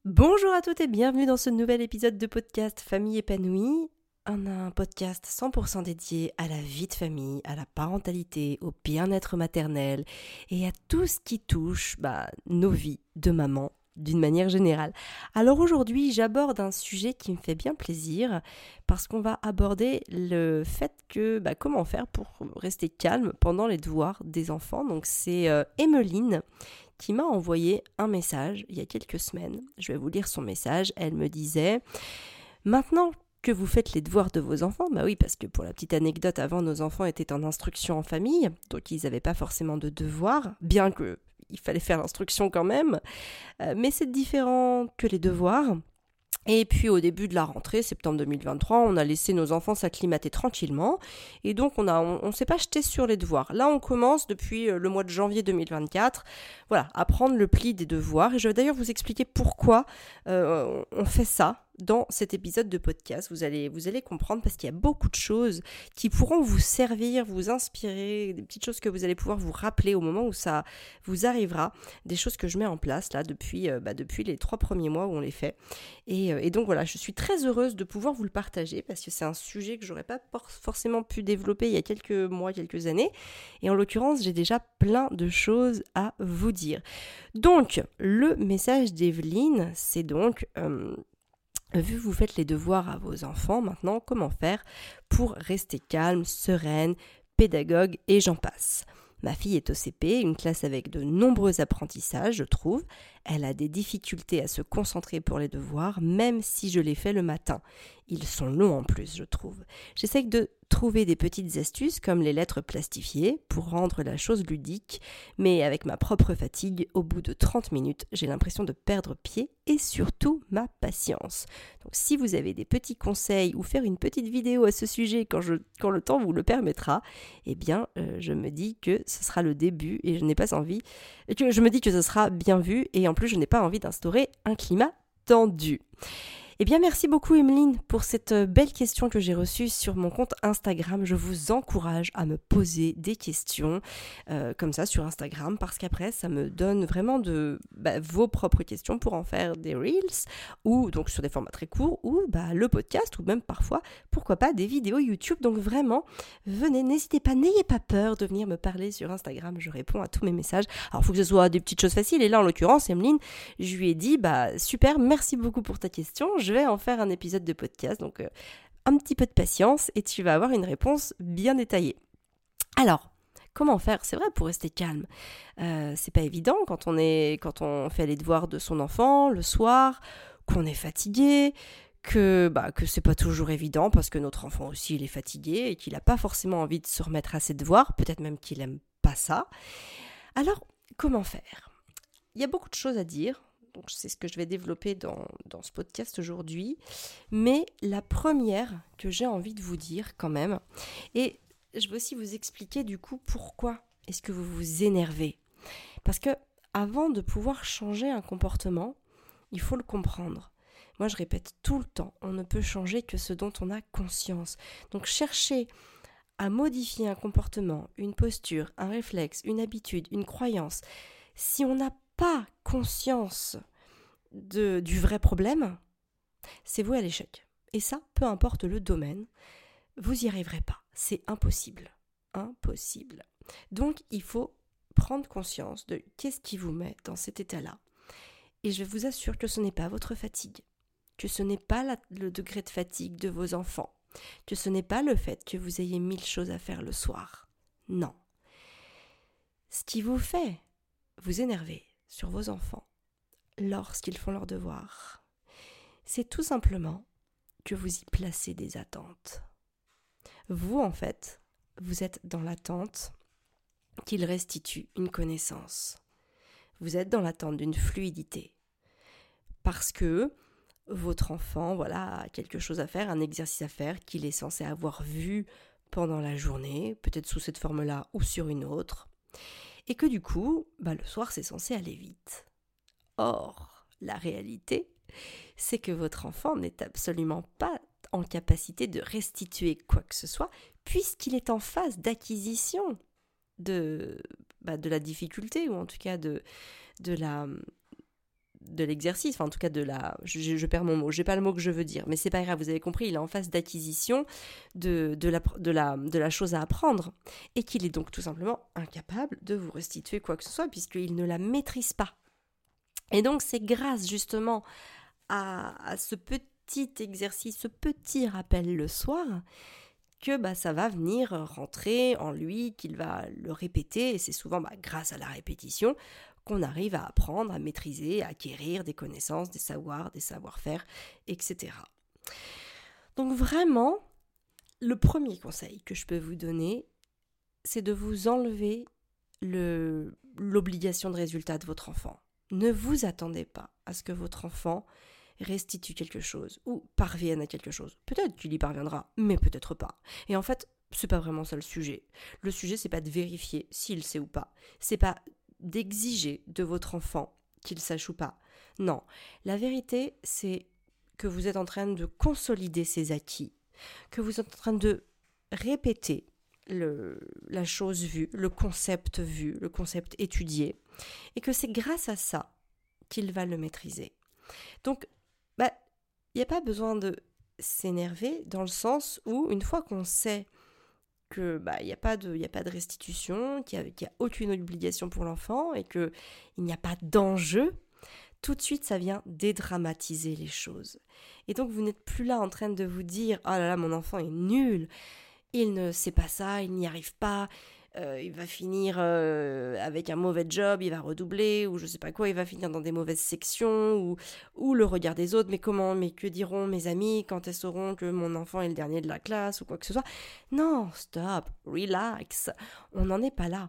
Bonjour à toutes et bienvenue dans ce nouvel épisode de podcast Famille épanouie. Un podcast 100% dédié à la vie de famille, à la parentalité, au bien-être maternel et à tout ce qui touche nos vies de maman d'une manière générale. Alors aujourd'hui, j'aborde un sujet qui me fait bien plaisir parce qu'on va aborder le fait que comment faire pour rester calme pendant les devoirs des enfants. Donc c'est Emeline qui m'a envoyé un message il y a quelques semaines. Je vais vous lire son message. Elle me disait « Maintenant que vous faites les devoirs de vos enfants », bah oui, parce que pour la petite anecdote, avant nos enfants étaient en instruction en famille, donc ils n'avaient pas forcément de devoirs, bien que il fallait faire l'instruction quand même, mais c'est différent que les devoirs. Et puis au début de la rentrée, septembre 2023, on a laissé nos enfants s'acclimater tranquillement et donc on s'est pas jeté sur les devoirs. Là, on commence depuis le mois de janvier 2024, à prendre le pli des devoirs et je vais d'ailleurs vous expliquer pourquoi on fait ça dans cet épisode de podcast. Vous allez comprendre parce qu'il y a beaucoup de choses qui pourront vous servir, vous inspirer, des petites choses que vous allez pouvoir vous rappeler au moment où ça vous arrivera, des choses que je mets en place là depuis les 3 premiers mois où on les fait. Et donc voilà, je suis très heureuse de pouvoir vous le partager parce que c'est un sujet que j'aurais pas forcément pu développer il y a quelques mois, quelques années. Et en l'occurrence, j'ai déjà plein de choses à vous dire. Donc, le message d'Evelyne, c'est donc... vu que vous faites les devoirs à vos enfants, maintenant, comment faire pour rester calme, sereine, pédagogue et j'en passe. Ma fille est au CP, une classe avec de nombreux apprentissages, je trouve. Elle a des difficultés à se concentrer pour les devoirs, même si je les fais le matin. Ils sont longs en plus, je trouve. J'essaie de trouver des petites astuces comme les lettres plastifiées pour rendre la chose ludique, mais avec ma propre fatigue, au bout de 30 minutes, j'ai l'impression de perdre pied et surtout ma patience. Donc si vous avez des petits conseils ou faire une petite vidéo à ce sujet quand le temps vous le permettra, eh bien je me dis que ce sera le début et je me dis que ce sera bien vu et en plus je n'ai pas envie d'instaurer un climat tendu. Eh bien, merci beaucoup Emeline pour cette belle question que j'ai reçue sur mon compte Instagram. Je vous encourage à me poser des questions comme ça sur Instagram parce qu'après, ça me donne vraiment vos propres questions pour en faire des Reels ou donc sur des formats très courts ou le podcast ou même parfois, pourquoi pas, des vidéos YouTube. Donc vraiment, venez, n'hésitez pas, n'ayez pas peur de venir me parler sur Instagram. Je réponds à tous mes messages. Alors, il faut que ce soit des petites choses faciles. Et là, en l'occurrence, Emeline, je lui ai dit, super, merci beaucoup pour ta question. Je vais en faire un épisode de podcast, donc un petit peu de patience et tu vas avoir une réponse bien détaillée. Alors, comment faire ? C'est vrai, pour rester calme. C'est pas évident quand on fait les devoirs de son enfant le soir, qu'on est fatigué, que c'est pas toujours évident parce que notre enfant aussi il est fatigué et qu'il n'a pas forcément envie de se remettre à ses devoirs, peut-être même qu'il aime pas ça. Alors, comment faire ? Il y a beaucoup de choses à dire. Donc, c'est ce que je vais développer dans ce podcast aujourd'hui. Mais la première que j'ai envie de vous dire quand même, et je vais aussi vous expliquer du coup pourquoi est-ce que vous vous énervez. Parce que avant de pouvoir changer un comportement, il faut le comprendre. Moi, je répète tout le temps, on ne peut changer que ce dont on a conscience. Donc, chercher à modifier un comportement, une posture, un réflexe, une habitude, une croyance, si on n'a pas conscience du vrai problème, c'est voué à l'échec. Et ça, peu importe le domaine, vous n'y arriverez pas. C'est impossible. Impossible. Donc, il faut prendre conscience de qu'est-ce qui vous met dans cet état-là. Et je vous assure que ce n'est pas votre fatigue, que ce n'est pas le degré de fatigue de vos enfants, que ce n'est pas le fait que vous ayez 1000 choses à faire le soir. Non. Ce qui vous fait vous énerver sur vos enfants lorsqu'ils font leurs devoirs, c'est tout simplement que vous y placez des attentes. Vous, en fait, vous êtes dans l'attente qu'ils restituent une connaissance. Vous êtes dans l'attente d'une fluidité. Parce que votre enfant, a quelque chose à faire, un exercice à faire qu'il est censé avoir vu pendant la journée, peut-être sous cette forme-là ou sur une autre. Et que du coup, le soir, c'est censé aller vite. Or, la réalité, c'est que votre enfant n'est absolument pas en capacité de restituer quoi que ce soit, puisqu'il est en phase d'acquisition de la difficulté, ou en tout cas de l'exercice, enfin en tout cas je perds mon mot, j'ai pas le mot que je veux dire, mais c'est pas grave, vous avez compris, il est en phase d'acquisition de la chose à apprendre, et qu'il est donc tout simplement incapable de vous restituer quoi que ce soit, puisqu'il ne la maîtrise pas. Et donc c'est grâce justement à ce petit exercice, ce petit rappel le soir, que ça va venir rentrer en lui, qu'il va le répéter, et c'est souvent grâce à la répétition qu'on arrive à apprendre, à maîtriser, à acquérir des connaissances, des savoirs, des savoir-faire, etc. Donc vraiment, le premier conseil que je peux vous donner, c'est de vous enlever l'obligation de résultat de votre enfant. Ne vous attendez pas à ce que votre enfant restitue quelque chose ou parvienne à quelque chose. Peut-être qu'il y parviendra, mais peut-être pas. Et en fait, c'est pas vraiment ça le sujet. Le sujet, c'est pas de vérifier s'il sait ou pas. C'est pas d'exiger de votre enfant qu'il sache ou pas. Non, la vérité, c'est que vous êtes en train de consolider ses acquis, que vous êtes en train de répéter la chose vue, le concept vu, le concept étudié, et que c'est grâce à ça qu'il va le maîtriser. Donc, il n'y a pas besoin de s'énerver dans le sens où, une fois qu'on sait que il n'y a pas de restitution, qu'il n'y a aucune obligation pour l'enfant et qu'il n'y a pas d'enjeu, tout de suite ça vient dédramatiser les choses. Et donc vous n'êtes plus là en train de vous dire « Oh là là, mon enfant est nul, il ne sait pas ça, il n'y arrive pas, il va finir avec un mauvais job, il va redoubler, ou je sais pas quoi, il va finir dans des mauvaises sections, ou le regard des autres, mais que diront mes amis quand elles sauront que mon enfant est le dernier de la classe, ou quoi que ce soit. » Non, stop, relax, on n'en est pas là.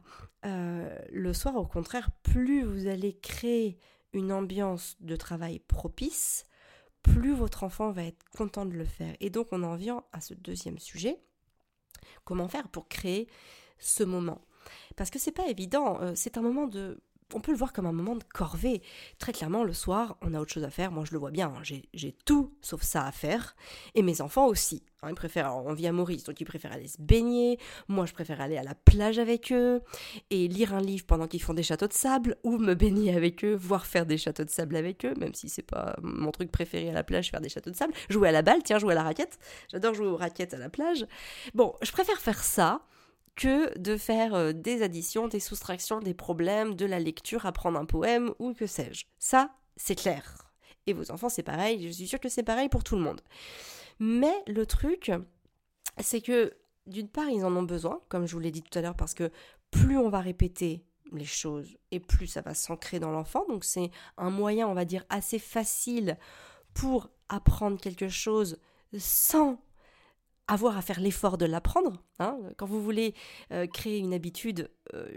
Le soir, au contraire, plus vous allez créer une ambiance de travail propice, plus votre enfant va être content de le faire. Et donc, on en vient à ce deuxième sujet. Comment faire pour créer ce moment? Parce que c'est pas évident, c'est un moment on peut le voir comme un moment de corvée. Très clairement, le soir, on a autre chose à faire. Moi, je le vois bien, j'ai tout sauf ça à faire. Et mes enfants aussi. On vit à Maurice, donc ils préfèrent aller se baigner. Moi, je préfère aller à la plage avec eux et lire un livre pendant qu'ils font des châteaux de sable, ou me baigner avec eux, voire faire des châteaux de sable avec eux, même si c'est pas mon truc préféré à la plage, faire des châteaux de sable. Jouer à la balle, jouer à la raquette. J'adore jouer aux raquettes à la plage. Bon, je préfère faire ça que de faire des additions, des soustractions, des problèmes, de la lecture, apprendre un poème ou que sais-je. Ça, c'est clair. Et vos enfants, c'est pareil, je suis sûre que c'est pareil pour tout le monde. Mais le truc, c'est que d'une part, ils en ont besoin, comme je vous l'ai dit tout à l'heure, parce que plus on va répéter les choses et plus ça va s'ancrer dans l'enfant. Donc c'est un moyen, on va dire, assez facile pour apprendre quelque chose sans avoir à faire l'effort de l'apprendre. Quand vous voulez créer une habitude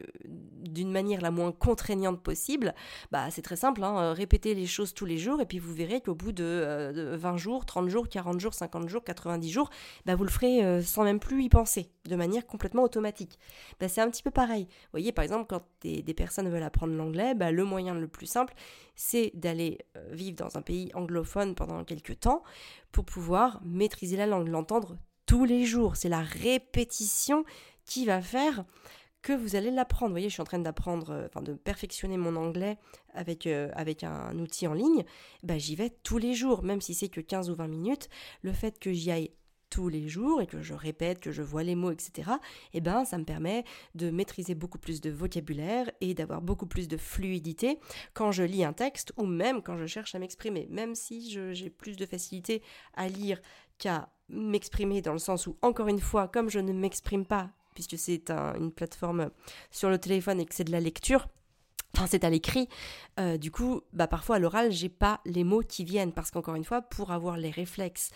d'une manière la moins contraignante possible, c'est très simple, répétez les choses tous les jours et puis vous verrez qu'au bout de 20 jours, 30 jours, 40 jours, 50 jours, 90 jours, vous le ferez sans même plus y penser, de manière complètement automatique. C'est un petit peu pareil. Vous voyez, par exemple, quand des personnes veulent apprendre l'anglais, le moyen le plus simple, c'est d'aller vivre dans un pays anglophone pendant quelques temps pour pouvoir maîtriser la langue, l'entendre tous les jours. C'est la répétition qui va faire que vous allez l'apprendre. Vous voyez, je suis en train de perfectionner mon anglais avec un outil en ligne. J'y vais tous les jours, même si c'est que 15 ou 20 minutes. Le fait que j'y aille tous les jours et que je répète, que je vois les mots, etc., ça me permet de maîtriser beaucoup plus de vocabulaire et d'avoir beaucoup plus de fluidité quand je lis un texte ou même quand je cherche à m'exprimer. Même si j'ai plus de facilité à lire qu'à m'exprimer, dans le sens où, encore une fois, comme je ne m'exprime pas, puisque c'est une plateforme sur le téléphone et que c'est de la lecture, c'est à l'écrit, du coup, parfois à l'oral, j'ai pas les mots qui viennent, parce qu'encore une fois, pour avoir les réflexes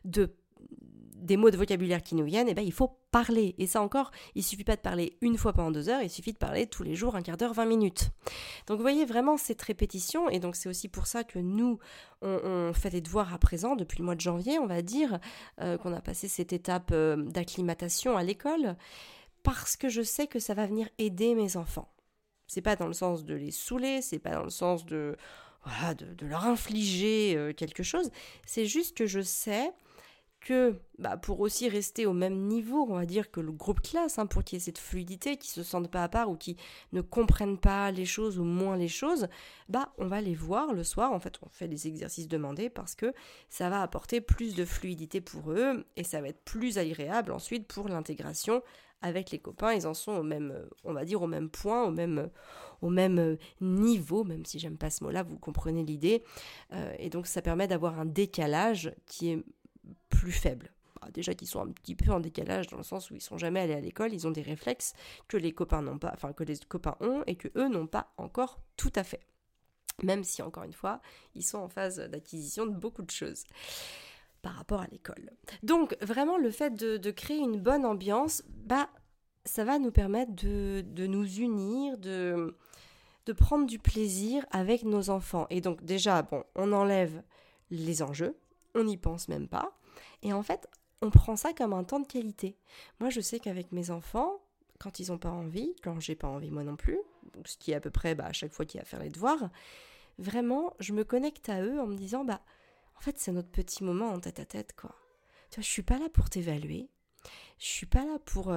des mots de vocabulaire qui nous viennent, il faut parler. Et ça encore, il suffit pas de parler une fois pendant 2 heures, il suffit de parler tous les jours, un quart d'heure, 20 minutes. Donc vous voyez vraiment cette répétition, et donc c'est aussi pour ça que nous, on fait des devoirs à présent, depuis le mois de janvier, on va dire, qu'on a passé cette étape d'acclimatation à l'école, parce que je sais que ça va venir aider mes enfants. C'est pas dans le sens de les saouler, c'est pas dans le sens de leur infliger quelque chose, c'est juste que je sais que pour aussi rester au même niveau, on va dire, que le groupe classe, pour qu'il y ait cette fluidité, qu'ils ne se sentent pas à part ou qu'ils ne comprennent pas les choses ou moins les choses, on va les voir le soir. En fait, on fait les exercices demandés parce que ça va apporter plus de fluidité pour eux et ça va être plus agréable ensuite pour l'intégration avec les copains. Ils en sont au même, on va dire, au même point, au même niveau, même si j'aime pas ce mot-là, vous comprenez l'idée. Et donc, ça permet d'avoir un décalage qui est plus faible. Déjà qu'ils sont un petit peu en décalage dans le sens où ils sont jamais allés à l'école, ils ont des réflexes que les copains n'ont pas, que les copains ont et que eux n'ont pas encore tout à fait. Même si, encore une fois, ils sont en phase d'acquisition de beaucoup de choses par rapport à l'école. Donc, vraiment, le fait de créer une bonne ambiance, ça va nous permettre de nous unir, de prendre du plaisir avec nos enfants. Et donc, déjà, on enlève les enjeux, on n'y pense même pas. Et en fait, on prend ça comme un temps de qualité. Moi, je sais qu'avec mes enfants, quand ils n'ont pas envie, quand j'ai pas envie moi non plus, donc ce qui est à peu près à chaque fois qu'il y a à faire les devoirs, vraiment, je me connecte à eux en me disant, en fait, c'est notre petit moment en tête à tête, quoi. Tu vois, je suis pas là pour t'évaluer, je suis pas là pour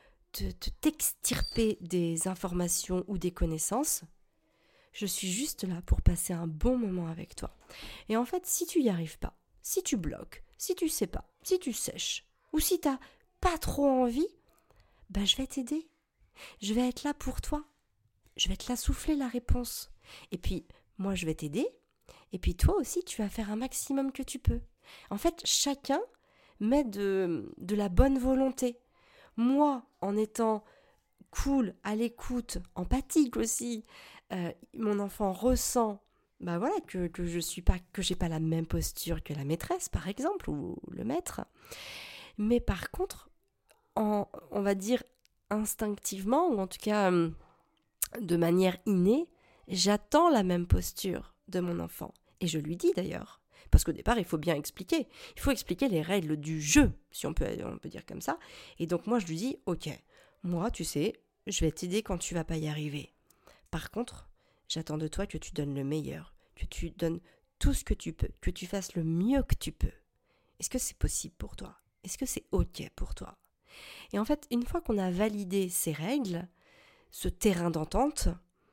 t'extirper des informations ou des connaissances. Je suis juste là pour passer un bon moment avec toi. Et en fait, si tu n'y arrives pas, si tu bloques, si tu sais pas, si tu sèches, ou si t'as pas trop envie, je vais t'aider. Je vais être là pour toi. Je vais te la souffler la réponse. Et puis, moi, je vais t'aider. Et puis, toi aussi, tu vas faire un maximum que tu peux. En fait, chacun met de la bonne volonté. Moi, en étant cool, à l'écoute, empathique aussi, mon enfant ressent que j'ai pas la même posture que la maîtresse, par exemple, ou le maître. Mais par contre, on va dire instinctivement, ou en tout cas de manière innée, j'attends la même posture de mon enfant. Et je lui dis d'ailleurs, parce qu'au départ, il faut bien expliquer. Il faut expliquer les règles du jeu, si on peut dire comme ça. Et donc moi, je lui dis, ok, moi, tu sais, je vais t'aider quand tu vas pas y arriver. Par contre, j'attends de toi que tu donnes le meilleur, que tu donnes tout ce que tu peux, que tu fasses le mieux que tu peux. Est-ce que c'est possible pour toi ? Est-ce que c'est ok pour toi ? Et en fait, une fois qu'on a validé ces règles, ce terrain d'entente,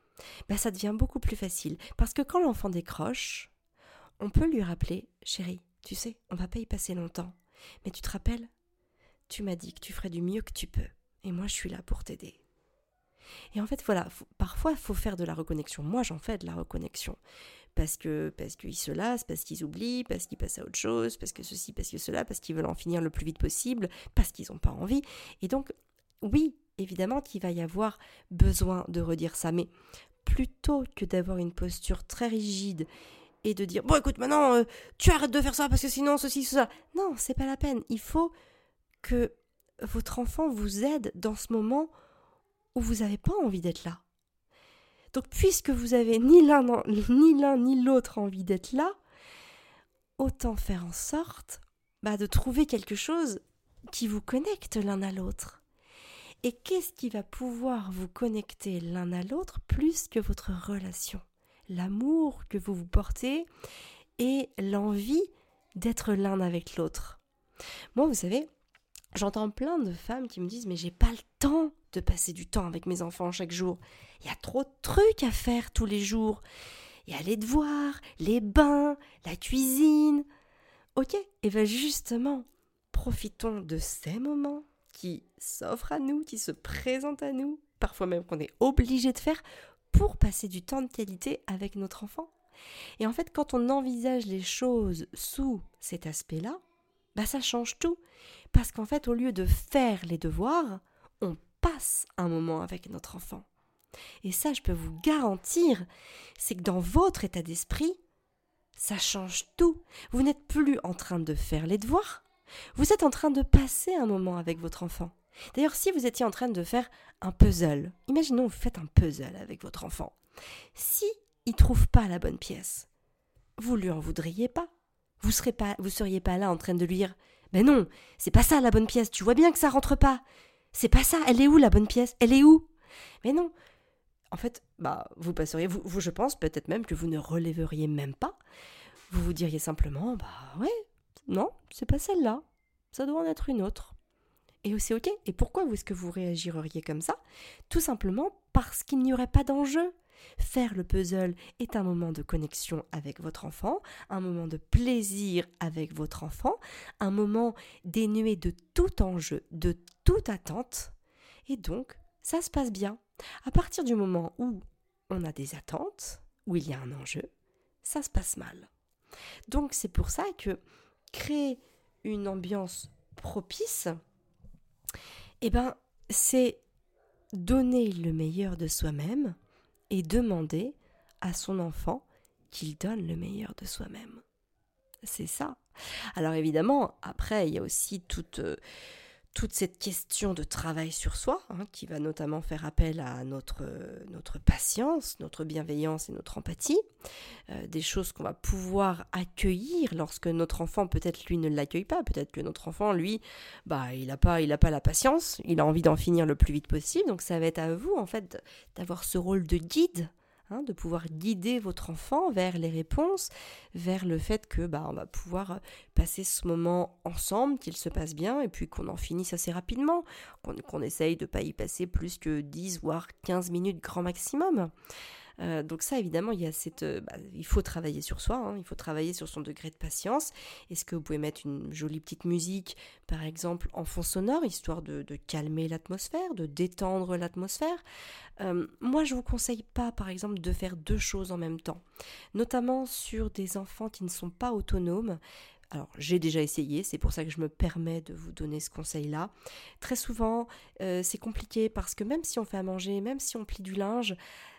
ça devient beaucoup plus facile. Parce que quand l'enfant décroche, on peut lui rappeler, chérie, tu sais, on va pas y passer longtemps. Mais tu te rappelles ? Tu m'as dit que tu ferais du mieux que tu peux. Et moi, je suis là pour t'aider. Et en fait, voilà, parfois, il faut faire de la reconnexion. Moi, j'en fais de la reconnexion. Parce qu'ils se lassent, parce qu'ils oublient, parce qu'ils passent à autre chose, parce que ceci, parce que cela, parce qu'ils veulent en finir le plus vite possible, parce qu'ils n'ont pas envie. Et donc, oui, évidemment qu'il va y avoir besoin de redire ça. Mais plutôt que d'avoir une posture très rigide et de dire « Bon, écoute, maintenant, tu arrêtes de faire ça parce que sinon, ceci, cela. » Non, c'est pas la peine. Il faut que votre enfant vous aide dans ce moment où vous n'avez pas envie d'être là. Donc, puisque vous avez ni l'un ni l'autre envie d'être là, autant faire en sorte de trouver quelque chose qui vous connecte l'un à l'autre. Et qu'est-ce qui va pouvoir vous connecter l'un à l'autre plus que votre relation ? L'amour que vous vous portez et l'envie d'être l'un avec l'autre. Moi, vous savez, j'entends plein de femmes qui me disent « Mais j'ai pas le temps de passer du temps avec mes enfants chaque jour. Il y a trop de trucs à faire tous les jours. Il y a les devoirs, les bains, la cuisine. » Ok, et bien justement, profitons de ces moments qui s'offrent à nous, qui se présentent à nous, parfois même qu'on est obligé de faire pour passer du temps de qualité avec notre enfant. Et en fait, quand on envisage les choses sous cet aspect-là, ça change tout. Parce qu'en fait, au lieu de faire les devoirs, on passe un moment avec notre enfant. Et ça, je peux vous garantir, c'est que dans votre état d'esprit, ça change tout. Vous n'êtes plus en train de faire les devoirs, vous êtes en train de passer un moment avec votre enfant. D'ailleurs, si vous étiez en train de faire un puzzle, imaginons vous faites un puzzle avec votre enfant. Si il ne trouve pas la bonne pièce, vous lui en voudriez pas. Vous seriez pas là en train de lui dire « Ben non, c'est pas ça la bonne pièce, tu vois bien que ça rentre pas. C'est pas ça, elle est où la bonne pièce ? Elle est où ?» Mais non. En fait, vous passeriez, vous, je pense peut-être même que vous ne relèveriez même pas. Vous vous diriez simplement « ouais, non, c'est pas celle-là. ça doit en être une autre. Et c'est ok. Et pourquoi est-ce que vous réagiriez comme ça? Tout simplement parce qu'il n'y aurait pas d'enjeu. Faire le puzzle est un moment de connexion avec votre enfant, un moment de plaisir avec votre enfant, un moment dénué de tout enjeu, de toute attente. Et donc, ça se passe bien. À partir du moment où on a des attentes, où il y a un enjeu, ça se passe mal. Donc, c'est pour ça que créer une ambiance propice, c'est donner le meilleur de soi-même et demander à son enfant qu'il donne le meilleur de soi-même. C'est ça. Alors évidemment, après, il y a aussi toute cette question de travail sur soi, qui va notamment faire appel à notre patience, notre bienveillance et notre empathie, des choses qu'on va pouvoir accueillir lorsque notre enfant, peut-être lui, ne l'accueille pas, peut-être que notre enfant, lui, il n'a pas la patience, il a envie d'en finir le plus vite possible, donc ça va être à vous, en fait, d'avoir ce rôle de guide, de pouvoir guider votre enfant vers les réponses, vers le fait que on va pouvoir passer ce moment ensemble, qu'il se passe bien, et puis qu'on en finisse assez rapidement, qu'on essaye de ne pas y passer plus que 10 voire 15 minutes grand maximum. Donc ça, évidemment, il y a il faut travailler sur soi, il faut travailler sur son degré de patience. Est-ce que vous pouvez mettre une jolie petite musique, par exemple en fond sonore, histoire de calmer l'atmosphère, de détendre l'atmosphère? Moi, je ne vous conseille pas, par exemple, de faire 2 choses en même temps, notamment sur des enfants qui ne sont pas autonomes. Alors, j'ai déjà essayé, c'est pour ça que je me permets de vous donner ce conseil-là. Très souvent, c'est compliqué parce que même si on fait à manger, même si on plie du linge,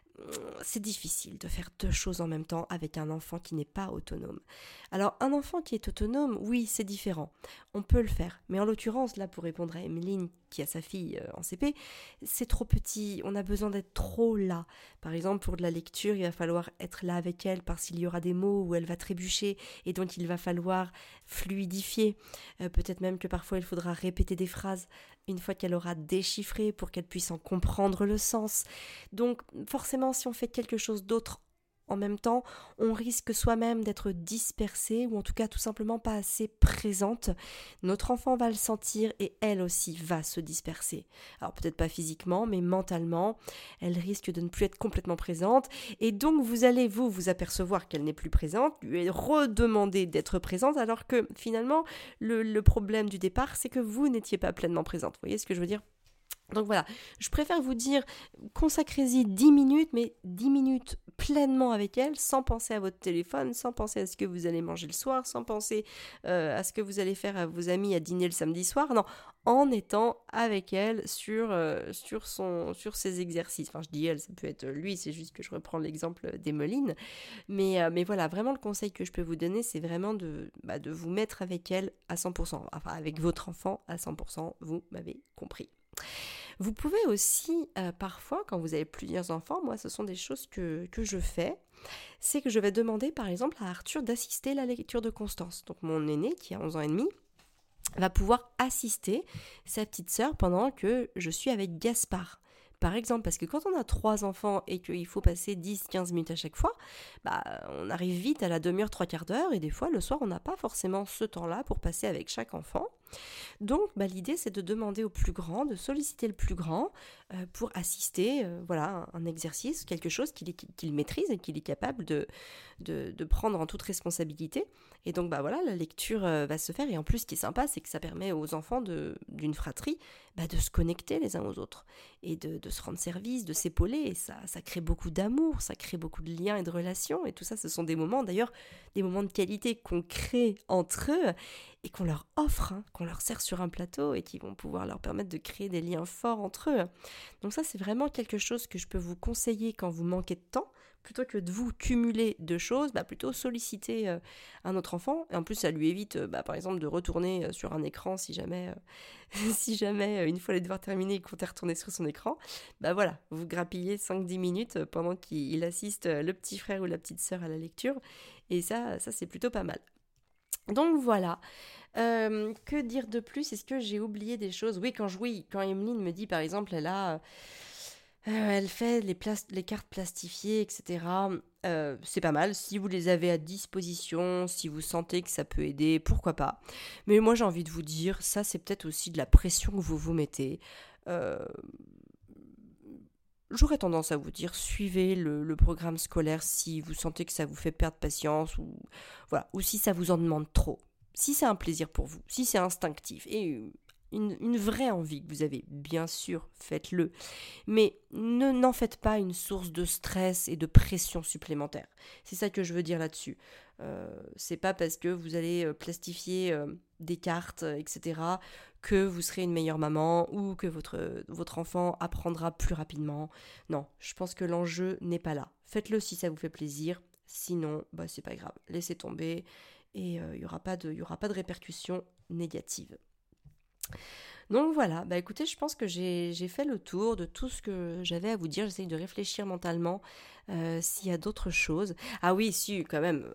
c'est difficile de faire 2 choses en même temps avec un enfant qui n'est pas autonome. Alors, un enfant qui est autonome, oui, c'est différent. On peut le faire. Mais en l'occurrence, là, pour répondre à Emeline, qui a sa fille en CP, c'est trop petit. On a besoin d'être trop là. Par exemple, pour de la lecture, il va falloir être là avec elle parce qu'il y aura des mots où elle va trébucher et donc il va falloir fluidifier. Peut-être même que parfois, il faudra répéter des phrases une fois qu'elle aura déchiffré pour qu'elle puisse en comprendre le sens. Donc, forcément, si on fait quelque chose d'autre en même temps, on risque soi-même d'être dispersé ou en tout cas tout simplement pas assez présente. Notre enfant va le sentir et elle aussi va se disperser. Alors peut-être pas physiquement, mais mentalement, elle risque de ne plus être complètement présente et donc vous allez vous apercevoir qu'elle n'est plus présente, lui redemander d'être présente alors que finalement le problème du départ c'est que vous n'étiez pas pleinement présente. Vous voyez ce que je veux dire ? Donc voilà, je préfère vous dire, consacrez-y 10 minutes, mais 10 minutes pleinement avec elle, sans penser à votre téléphone, sans penser à ce que vous allez manger le soir, sans penser à ce que vous allez faire à vos amis à dîner le samedi soir, non, en étant avec elle sur ses exercices. Enfin, je dis elle, ça peut être lui, c'est juste que je reprends l'exemple d'Emeline, mais voilà, vraiment le conseil que je peux vous donner, c'est vraiment de vous mettre avec elle à 100%, enfin avec votre enfant à 100%, vous m'avez compris. Vous pouvez aussi, parfois, quand vous avez plusieurs enfants, moi ce sont des choses que je fais, c'est que je vais demander par exemple à Arthur d'assister à la lecture de Constance. Donc mon aîné qui a 11 ans et demi va pouvoir assister sa petite sœur pendant que je suis avec Gaspard. Par exemple, parce que quand on a 3 enfants et qu'il faut passer 10-15 minutes à chaque fois, on arrive vite à la demi-heure, 3/4 d'heure et des fois le soir on n'a pas forcément ce temps-là pour passer avec chaque enfant. Donc l'idée c'est de demander au plus grand, de solliciter le plus grand pour assister un exercice, quelque chose qu'il maîtrise et qu'il est capable de prendre en toute responsabilité. Et donc la lecture va se faire et en plus ce qui est sympa c'est que ça permet aux enfants d'une fratrie de se connecter les uns aux autres et de se rendre service, de s'épauler et ça crée beaucoup d'amour, ça crée beaucoup de liens et de relations et tout ça ce sont des moments d'ailleurs, des moments de qualité qu'on crée entre eux et qu'on leur offre, qu'on leur sert sur un plateau et qui vont pouvoir leur permettre de créer des liens forts entre eux. Donc ça, c'est vraiment quelque chose que je peux vous conseiller quand vous manquez de temps. Plutôt que de vous cumuler 2 choses, plutôt solliciter un autre enfant. Et en plus, ça lui évite, par exemple, de retourner sur un écran si jamais, une fois les devoirs terminés, il comptait retourner sur son écran. Vous grappillez 5-10 minutes pendant qu'il assiste le petit frère ou la petite sœur à la lecture. Et ça c'est plutôt pas mal. Donc voilà, que dire de plus? Est-ce que j'ai oublié des choses? Oui, quand Emeline me dit par exemple, elle a Elle fait les cartes plastifiées, etc. C'est pas mal. Si vous les avez à disposition, si vous sentez que ça peut aider, pourquoi pas. Mais moi, j'ai envie de vous dire, ça, c'est peut-être aussi de la pression que vous vous mettez. Euh, J'aurais tendance à vous dire, suivez le programme scolaire si vous sentez que ça vous fait perdre patience ou, voilà, ou si ça vous en demande trop. Si c'est un plaisir pour vous, si c'est instinctif et une vraie envie que vous avez, bien sûr, faites-le. Mais n'en faites pas une source de stress et de pression supplémentaire. C'est ça que je veux dire là-dessus. C'est pas parce que vous allez plastifier des cartes, etc., que vous serez une meilleure maman ou que votre enfant apprendra plus rapidement. Non, je pense que l'enjeu n'est pas là. Faites-le si ça vous fait plaisir. Sinon, c'est pas grave. Laissez tomber et il n'y aura pas de répercussions négatives. Donc voilà, écoutez, je pense que j'ai fait le tour de tout ce que j'avais à vous dire. J'essaye de réfléchir mentalement s'il y a d'autres choses. Ah oui, si, quand même,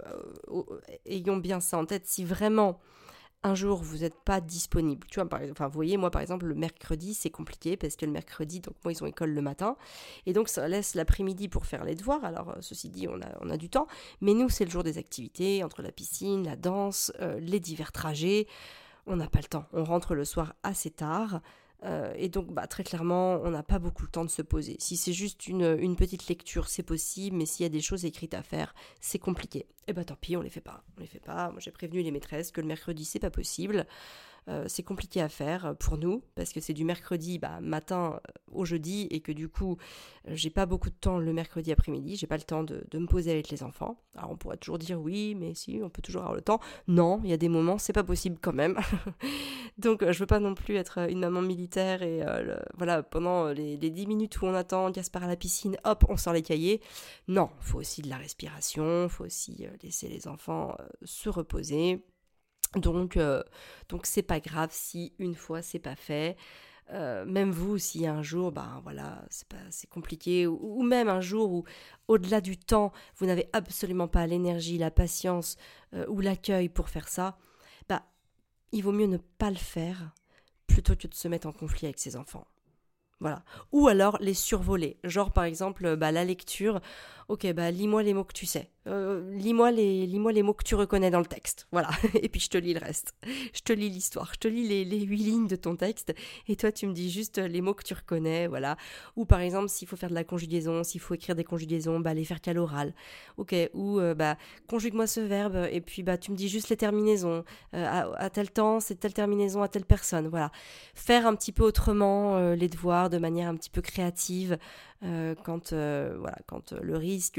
ayons bien ça en tête. Si vraiment un jour vous n'êtes pas disponible, tu vois, vous voyez, moi par exemple, le mercredi c'est compliqué parce que le mercredi, donc moi ils ont école le matin et donc ça laisse l'après-midi pour faire les devoirs. Alors ceci dit, on a du temps, mais nous c'est le jour des activités, entre la piscine, la danse, les divers trajets. On n'a pas le temps. On rentre le soir assez tard. Et donc, très clairement, on n'a pas beaucoup le temps de se poser. Si c'est juste une petite lecture, c'est possible, mais s'il y a des choses écrites à faire, c'est compliqué. Et tant pis, on les fait pas. Moi, j'ai prévenu les maîtresses que le mercredi, c'est pas possible. C'est compliqué à faire pour nous parce que c'est du mercredi matin au jeudi et que du coup j'ai pas beaucoup de temps le mercredi après-midi, j'ai pas le temps de me poser avec les enfants. Alors on pourrait toujours dire oui, mais si, on peut toujours avoir le temps. Non, il y a des moments c'est pas possible quand même. Donc je veux pas non plus être une maman militaire et voilà, pendant les 10 minutes où on attend Gaspard à la piscine, hop, on sort les cahiers. Non, faut aussi de la respiration, faut aussi laisser les enfants se reposer. Donc c'est pas grave si une fois c'est pas fait. Même vous, si un jour, c'est compliqué, ou même un jour où, au-delà du temps, vous n'avez absolument pas l'énergie, la patience ou l'accueil pour faire ça, il vaut mieux ne pas le faire plutôt que de se mettre en conflit avec ses enfants. Voilà. Ou alors les survoler. Genre par exemple, la lecture. Ok, lis-moi les mots que tu sais. Lis-moi les mots que tu reconnais dans le texte. Voilà. Et puis je te lis le reste. Je te lis l'histoire. Je te lis les 8 lignes de ton texte. Et toi, tu me dis juste les mots que tu reconnais. Voilà. Ou par exemple, s'il faut faire de la conjugaison, s'il faut écrire des conjugaisons, les faire qu'à l'oral. Ok. Ou conjugue-moi ce verbe. Et puis tu me dis juste les terminaisons. À tel temps, c'est telle terminaison à telle personne. Voilà. Faire un petit peu autrement les devoirs de manière un petit peu créative quand le risque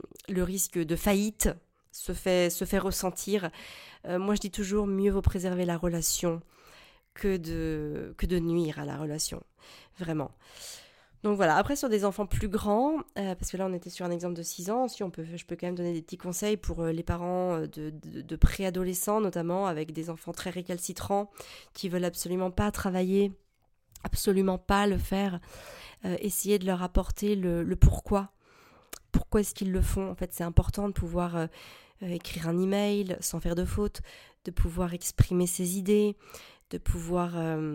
de faillite se fait ressentir. Moi je dis toujours mieux vaut préserver la relation que de nuire à la relation, vraiment. Donc voilà, après sur des enfants plus grands, parce que là on était sur un exemple de 6 ans, je peux quand même donner des petits conseils pour les parents de préadolescents, notamment avec des enfants très récalcitrants qui veulent absolument pas travailler, absolument pas le faire. Essayer de leur apporter le pourquoi. Pourquoi est-ce qu'ils le font ? En fait, c'est important de pouvoir écrire un email sans faire de faute, de pouvoir exprimer ses idées, de pouvoir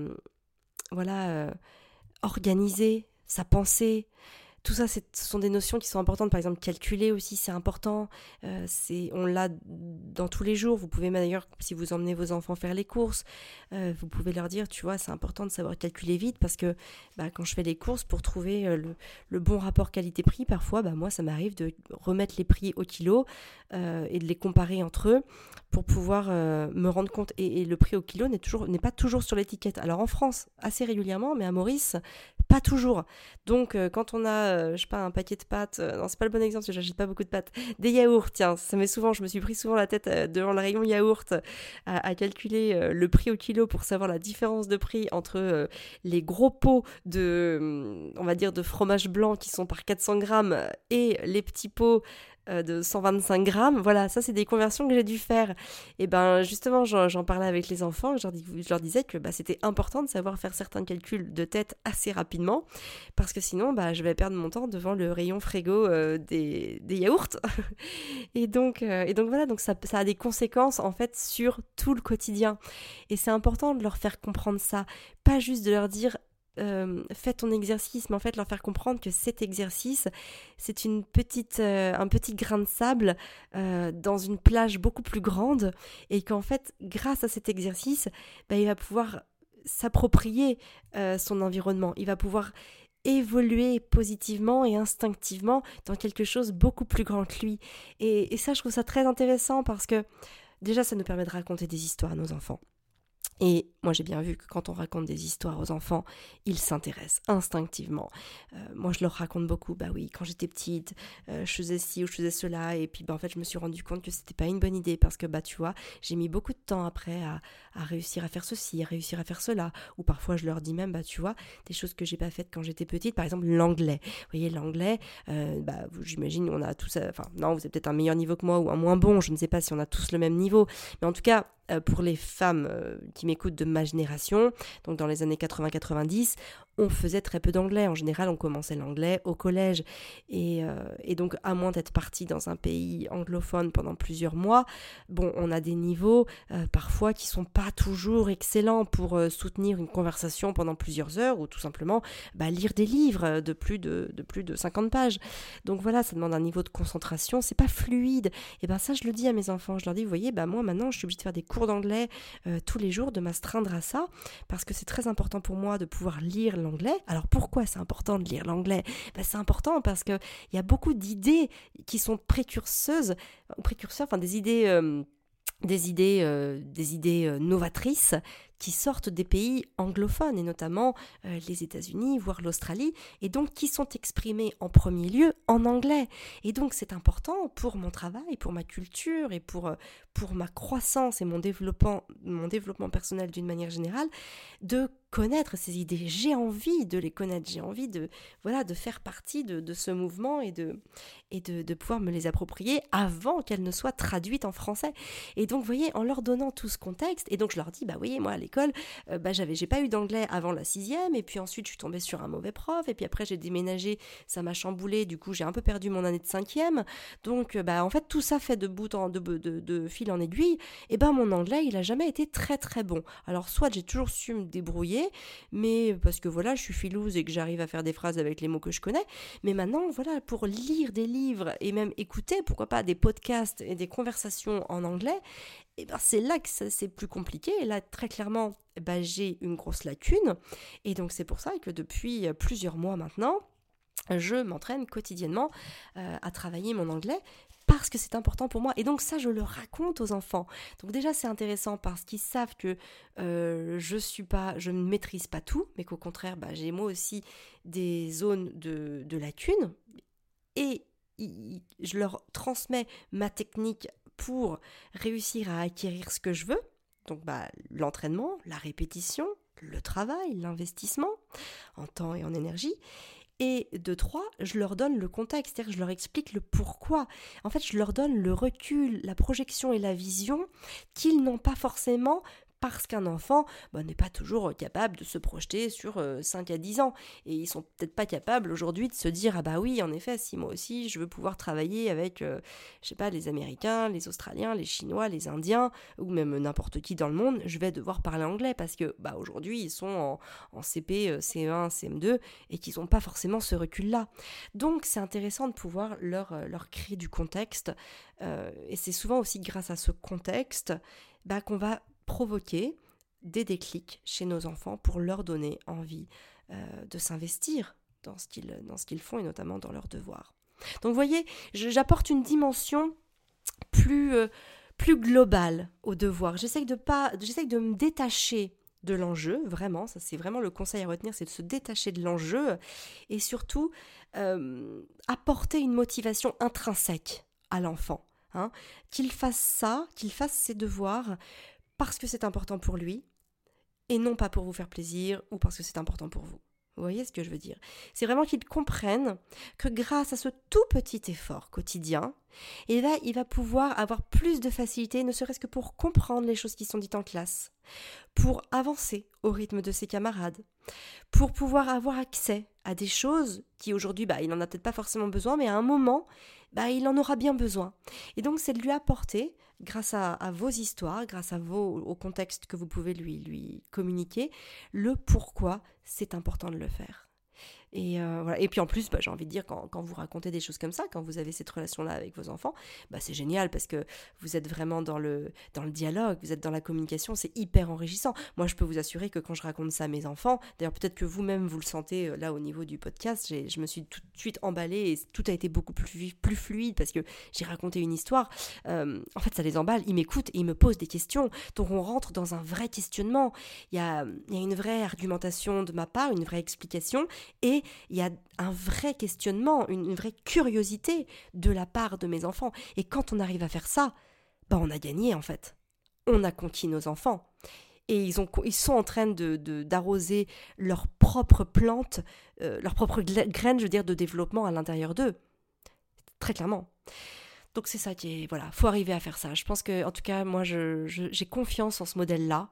organiser sa pensée. Tout ça, ce sont des notions qui sont importantes. Par exemple, calculer aussi, c'est important. On l'a dans tous les jours. Vous pouvez d'ailleurs, si vous emmenez vos enfants faire les courses, vous pouvez leur dire, tu vois, c'est important de savoir calculer vite parce que quand je fais les courses, pour trouver le bon rapport qualité-prix, parfois, moi, ça m'arrive de remettre les prix au kilo et de les comparer entre eux pour pouvoir me rendre compte. Et le prix au kilo n'est pas toujours sur l'étiquette. Alors en France, assez régulièrement, mais à Maurice, pas toujours. Donc quand on a un paquet de pâtes, non c'est pas le bon exemple parce que j'achète pas beaucoup de pâtes, des yaourts, tiens, je me suis pris souvent la tête devant le rayon yaourt à calculer le prix au kilo pour savoir la différence de prix entre les gros pots de, on va dire, de fromage blanc qui sont par 400 grammes et les petits pots de 125 grammes. Voilà, ça c'est des conversions que j'ai dû faire. Et justement, j'en parlais avec les enfants, je leur disais que c'était important de savoir faire certains calculs de tête assez rapidement, parce que sinon je vais perdre mon temps devant le rayon frigo des yaourts. et donc voilà, donc ça a des conséquences en fait sur tout le quotidien. Et c'est important de leur faire comprendre ça, pas juste de leur dire fais ton exercice, mais en fait leur faire comprendre que cet exercice, c'est un petit grain de sable dans une plage beaucoup plus grande, et qu'en fait, grâce à cet exercice, il va pouvoir s'approprier son environnement, il va pouvoir évoluer positivement et instinctivement dans quelque chose beaucoup plus grand que lui. Et ça, je trouve ça très intéressant parce que déjà, ça nous permet de raconter des histoires à nos enfants. Et moi j'ai bien vu que quand on raconte des histoires aux enfants, ils s'intéressent instinctivement. Moi je leur raconte beaucoup, oui, quand j'étais petite, je faisais ci ou je faisais cela, et puis en fait je me suis rendu compte que c'était pas une bonne idée parce que tu vois, j'ai mis beaucoup de temps après à réussir à faire ceci, à réussir à faire cela, ou parfois je leur dis même, tu vois, des choses que j'ai pas faites quand j'étais petite, par exemple l'anglais. Vous voyez, l'anglais, j'imagine on a tous, non, vous avez peut-être un meilleur niveau que moi ou un moins bon, je ne sais pas si on a tous le même niveau, mais en tout cas, pour les femmes qui m'écoutent de ma génération, donc dans les années 80-90, on faisait très peu d'anglais. En général, on commençait l'anglais au collège. Et donc, à moins d'être parti dans un pays anglophone pendant plusieurs mois, on a des niveaux parfois qui sont pas toujours excellents pour soutenir une conversation pendant plusieurs heures, ou tout simplement lire des livres de plus de 50 pages. Donc voilà, ça demande un niveau de concentration, c'est pas fluide. Et ça, je le dis à mes enfants, je leur dis, vous voyez, moi maintenant, je suis obligée de faire des cours d'anglais tous les jours, de m'astreindre à ça, parce que c'est très important pour moi de pouvoir lire l'anglais. Alors pourquoi c'est important de lire l'anglais ? C'est important parce qu'il y a beaucoup d'idées qui sont précurseurs, des idées novatrices qui sortent des pays anglophones, et notamment les États-Unis, voire l'Australie, et donc qui sont exprimées en premier lieu en anglais. Et donc c'est important pour mon travail, pour ma culture et pour ma croissance et mon développement personnel d'une manière générale, de connaître ces idées. J'ai envie de les connaître, j'ai envie de faire partie de ce mouvement et de pouvoir me les approprier avant qu'elles ne soient traduites en français. Et donc, vous voyez, en leur donnant tout ce contexte, et donc je leur dis, vous voyez, moi à l'école, j'ai pas eu d'anglais avant la 6e, et puis ensuite je suis tombée sur un mauvais prof, et puis après j'ai déménagé, ça m'a chamboulé, du coup j'ai un peu perdu mon année de 5e, donc en fait tout ça fait de fil en aiguille, et mon anglais il a jamais été très très bon. Alors soit j'ai toujours su me débrouiller, mais parce que je suis filouse et que j'arrive à faire des phrases avec les mots que je connais, mais maintenant pour lire des livres et même écouter, pourquoi pas, des podcasts et des conversations en anglais, c'est là que c'est plus compliqué. Et là, très clairement, j'ai une grosse lacune. Et donc, c'est pour ça que depuis plusieurs mois maintenant, je m'entraîne quotidiennement à travailler mon anglais parce que c'est important pour moi. Et donc ça, je le raconte aux enfants. Donc déjà, c'est intéressant parce qu'ils savent que je ne maîtrise pas tout, mais qu'au contraire, j'ai moi aussi des zones de lacunes. Et je leur transmets ma technique pour réussir à acquérir ce que je veux. Donc l'entraînement, la répétition, le travail, l'investissement en temps et en énergie. Et de 3, je leur donne le contexte, c'est-à-dire que je leur explique le pourquoi. En fait, je leur donne le recul, la projection et la vision qu'ils n'ont pas forcément, parce qu'un enfant n'est pas toujours capable de se projeter sur 5 à 10 ans. Et ils sont peut-être pas capables aujourd'hui de se dire « Ah bah oui, en effet, si moi aussi je veux pouvoir travailler avec, les Américains, les Australiens, les Chinois, les Indiens, ou même n'importe qui dans le monde, je vais devoir parler anglais parce que aujourd'hui ils sont en CP, CE1, CM2 et qu'ils n'ont pas forcément ce recul-là. » Donc c'est intéressant de pouvoir leur créer du contexte. Et c'est souvent aussi grâce à ce contexte qu'on va provoquer des déclics chez nos enfants pour leur donner envie de s'investir dans ce qu'ils font et notamment dans leurs devoirs. Donc vous voyez, j'apporte une dimension plus globale aux devoirs. J'essaie de me détacher de l'enjeu, vraiment, ça c'est vraiment le conseil à retenir, c'est de se détacher de l'enjeu et surtout apporter une motivation intrinsèque à l'enfant. Qu'il fasse ça, qu'il fasse ses devoirs parce que c'est important pour lui, et non pas pour vous faire plaisir, ou parce que c'est important pour vous. Vous voyez ce que je veux dire ? C'est vraiment qu'ils comprennent que grâce à ce tout petit effort quotidien, il va pouvoir avoir plus de facilité, ne serait-ce que pour comprendre les choses qui sont dites en classe, pour avancer au rythme de ses camarades, pour pouvoir avoir accès à des choses qui aujourd'hui, il n'en a peut-être pas forcément besoin, mais à un moment, il en aura bien besoin. Et donc, c'est de lui apporter, grâce à vos histoires, grâce au contexte que vous pouvez lui communiquer, le pourquoi c'est important de le faire. Et voilà. Et puis en plus, j'ai envie de dire, quand vous racontez des choses comme ça, quand vous avez cette relation-là avec vos enfants, c'est génial parce que vous êtes vraiment dans le dialogue, vous êtes dans la communication, c'est hyper enrichissant. Moi, je peux vous assurer que quand je raconte ça à mes enfants, d'ailleurs peut-être que vous-même vous le sentez là au niveau du podcast, je me suis tout de suite emballée et tout a été beaucoup plus fluide parce que j'ai raconté une histoire. En fait, ça les emballe, ils m'écoutent et ils me posent des questions. Donc on rentre dans un vrai questionnement. Il y a une vraie argumentation de ma part, une vraie explication et il y a un vrai questionnement, une vraie curiosité de la part de mes enfants. Et quand on arrive à faire ça, on a gagné en fait. On a conquis nos enfants. Et ils sont en train d'arroser leurs propres plantes, leurs propres graines, de développement à l'intérieur d'eux. Très clairement. Donc c'est ça qui est... Voilà, faut arriver à faire ça. Je pense que, en tout cas, moi, j'ai confiance en ce modèle-là.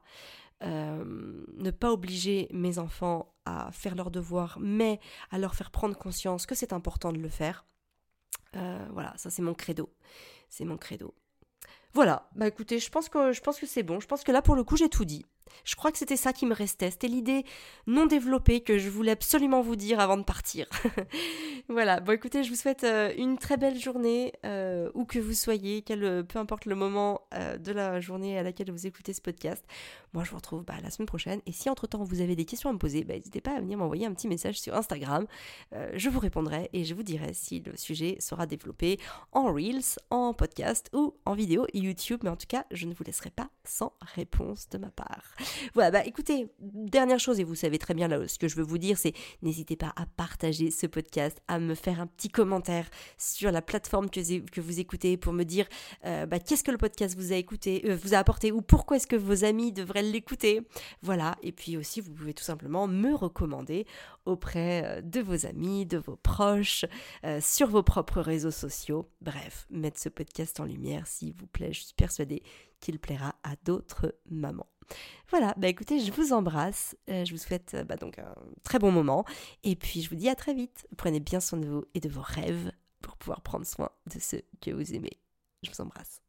Ne pas obliger mes enfants à faire leurs devoirs, mais à leur faire prendre conscience que c'est important de le faire. Voilà, ça c'est mon credo. C'est mon credo. Voilà, écoutez, je pense que c'est bon. Je pense que là, pour le coup, j'ai tout dit. Je crois que c'était ça qui me restait. C'était l'idée non développée que je voulais absolument vous dire avant de partir. Voilà, écoutez, je vous souhaite une très belle journée, où que vous soyez, peu importe le moment de la journée à laquelle vous écoutez ce podcast. Moi, je vous retrouve la semaine prochaine. Et si entre-temps, vous avez des questions à me poser, n'hésitez pas à venir m'envoyer un petit message sur Instagram. Je vous répondrai et je vous dirai si le sujet sera développé en Reels, en podcast ou en vidéo YouTube. Mais en tout cas, je ne vous laisserai pas sans réponse de ma part. Voilà, écoutez, dernière chose, et vous savez très bien là, ce que je veux vous dire, c'est n'hésitez pas à partager ce podcast, à me faire un petit commentaire sur la plateforme que vous écoutez pour me dire qu'est-ce que le podcast vous a apporté ou pourquoi est-ce que vos amis devraient l'écouter. Voilà, et puis aussi vous pouvez tout simplement me recommander auprès de vos amis, de vos proches, sur vos propres réseaux sociaux. Bref, mettre ce podcast en lumière, s'il vous plaît, je suis persuadée qu'il plaira à d'autres mamans. Voilà, écoutez, je vous embrasse, je vous souhaite donc un très bon moment et puis je vous dis à très vite. Prenez bien soin de vous et de vos rêves pour pouvoir prendre soin de ceux que vous aimez. Je vous embrasse.